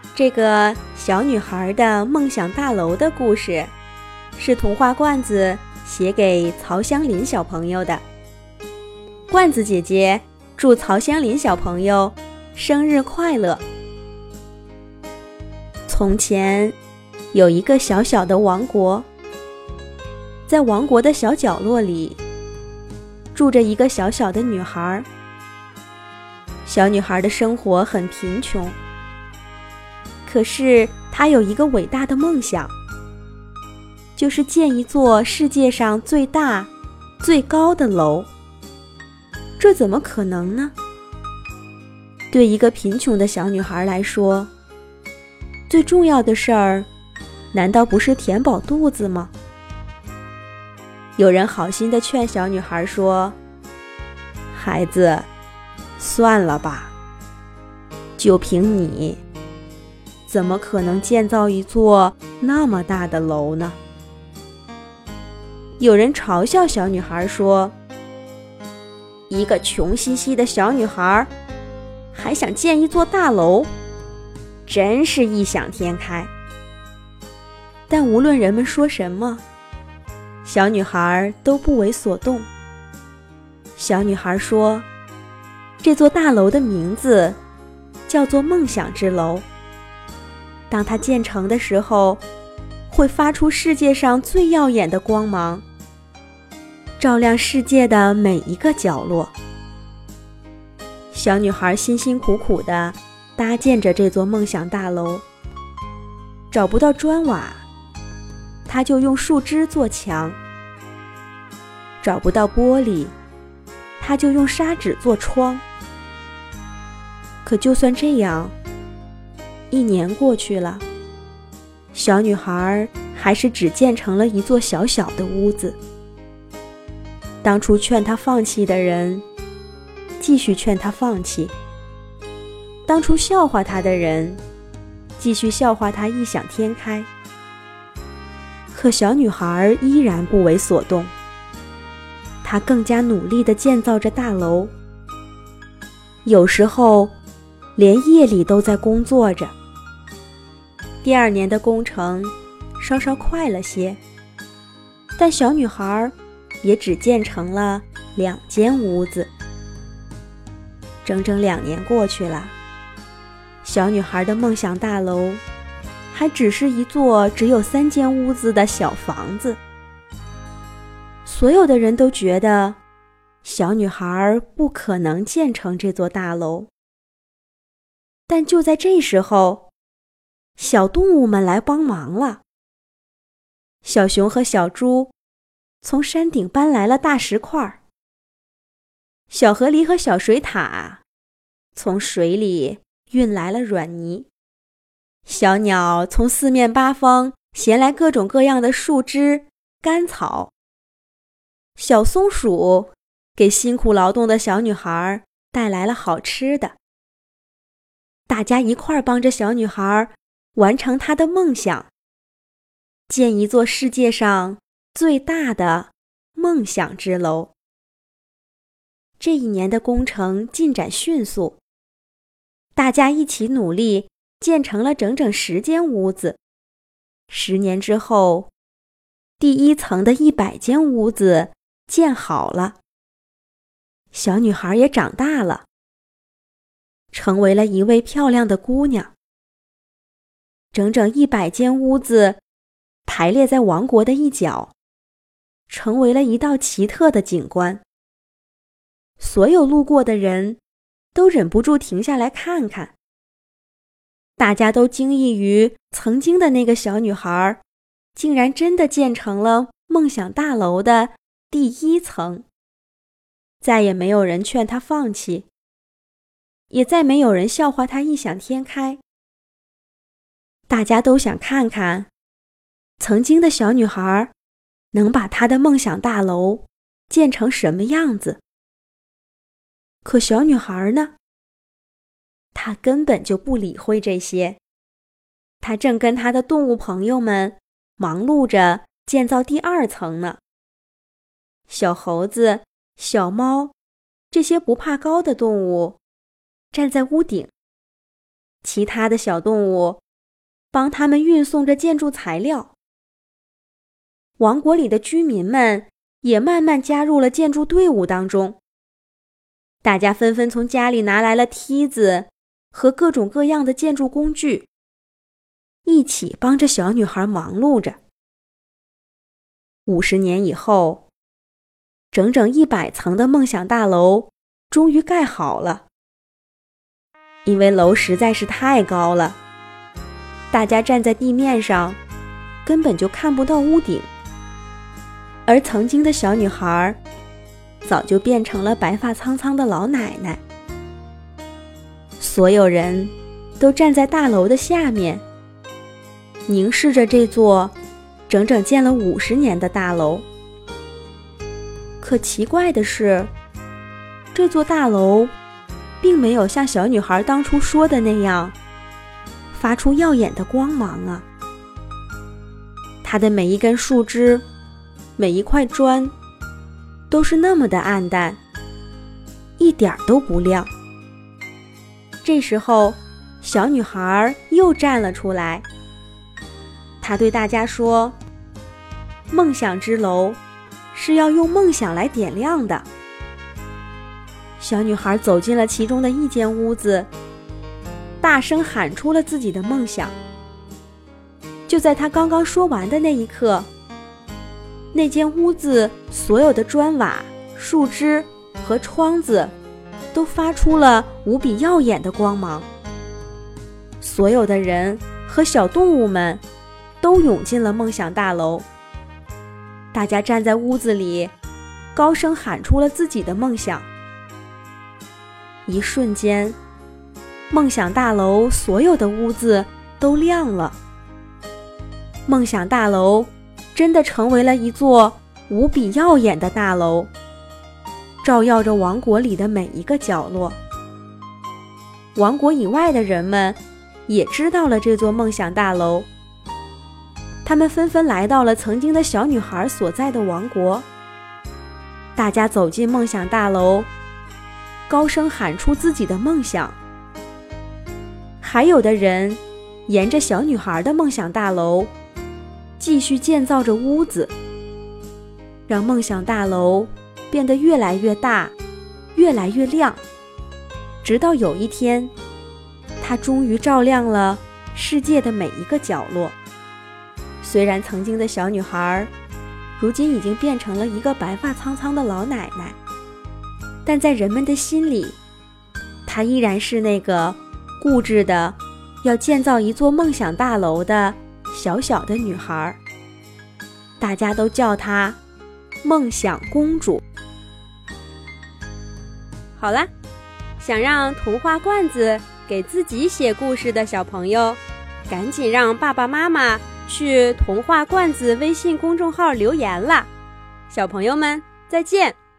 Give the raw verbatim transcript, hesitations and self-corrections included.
这个小女孩的梦想大楼的故事，是童话罐子写给曹香林小朋友的。罐子姐姐祝曹香林小朋友生日快乐。从前有一个小小的王国，在王国的小角落里住着一个小小的女孩。小女孩的生活很贫穷，可是她有一个伟大的梦想，就是建一座世界上最大最高的楼。这怎么可能呢？对一个贫穷的小女孩来说，最重要的事儿难道不是填饱肚子吗？有人好心地劝小女孩说，孩子，算了吧，就凭你，怎么可能建造一座那么大的楼呢？有人嘲笑小女孩说，一个穷兮兮的小女孩还想建一座大楼，真是异想天开。但无论人们说什么，小女孩都不为所动。小女孩说，这座大楼的名字叫做梦想之楼。当它建成的时候，会发出世界上最耀眼的光芒，照亮世界的每一个角落。小女孩辛辛苦苦地搭建着这座梦想大楼，找不到砖瓦，她就用树枝做墙；找不到玻璃，她就用砂纸做窗。可就算这样，一年过去了，小女孩还是只建成了一座小小的屋子。当初劝她放弃的人，继续劝她放弃；当初笑话她的人，继续笑话她异想天开。可小女孩依然不为所动，她更加努力地建造着大楼，有时候连夜里都在工作着。第二年的工程稍稍快了些，但小女孩也只建成了两间屋子。整整两年过去了，小女孩的梦想大楼还只是一座只有三间屋子的小房子。所有的人都觉得小女孩不可能建成这座大楼。但就在这时候，小动物们来帮忙了。小熊和小猪从山顶搬来了大石块，小河狸和小水獭从水里运来了软泥，小鸟从四面八方衔来各种各样的树枝、干草，小松鼠给辛苦劳动的小女孩带来了好吃的。大家一块儿帮着小女孩完成她的梦想，建一座世界上最大的梦想之楼。这一年的工程进展迅速，大家一起努力，建成了整整十间屋子。十年之后，第一层的一百间屋子建好了。小女孩也长大了，成为了一位漂亮的姑娘。整整一百间屋子排列在王国的一角，成为了一道奇特的景观。所有路过的人都忍不住停下来看看。大家都惊异于曾经的那个小女孩，竟然真的建成了梦想大楼的第一层。再也没有人劝她放弃，也再没有人笑话她异想天开。大家都想看看，曾经的小女孩能把她的梦想大楼建成什么样子。可小女孩呢？她根本就不理会这些，她正跟她的动物朋友们忙碌着建造第二层呢。小猴子、小猫，这些不怕高的动物站在屋顶， 其他的小动物帮他们运送着建筑材料。王国里的居民们也慢慢加入了建筑队伍当中。大家纷纷从家里拿来了梯子和各种各样的建筑工具，一起帮着小女孩忙碌着。五十年以后，整整一百层的梦想大楼终于盖好了。因为楼实在是太高了，大家站在地面上根本就看不到屋顶，而曾经的小女孩早就变成了白发苍苍的老奶奶。所有人都站在大楼的下面，凝视着这座整整建了五十年的大楼。可奇怪的是，这座大楼并没有像小女孩当初说的那样发出耀眼的光芒啊。它的每一根树枝，每一块砖都是那么的暗淡，一点都不亮。这时候，小女孩又站了出来，她对大家说：梦想之楼是要用梦想来点亮的。小女孩走进了其中的一间屋子，大声喊出了自己的梦想。就在她刚刚说完的那一刻，那间屋子所有的砖瓦、树枝和窗子都发出了无比耀眼的光芒。所有的人和小动物们都涌进了梦想大楼。大家站在屋子里，高声喊出了自己的梦想。一瞬间，梦想大楼所有的屋子都亮了。梦想大楼真的成为了一座无比耀眼的大楼，照耀着王国里的每一个角落。王国以外的人们也知道了这座梦想大楼，他们纷纷来到了曾经的小女孩所在的王国。大家走进梦想大楼，高声喊出自己的梦想。还有的人沿着小女孩的梦想大楼继续建造着屋子，让梦想大楼变得越来越大，越来越亮，直到有一天，它终于照亮了世界的每一个角落。虽然曾经的小女孩如今已经变成了一个白发苍苍的老奶奶，但在人们的心里，她依然是那个固执的要建造一座梦想大楼的小小的女孩。大家都叫她梦想公主。好啦，想让童话罐子给自己写故事的小朋友，赶紧让爸爸妈妈去童话罐子微信公众号留言啦！小朋友们，再见。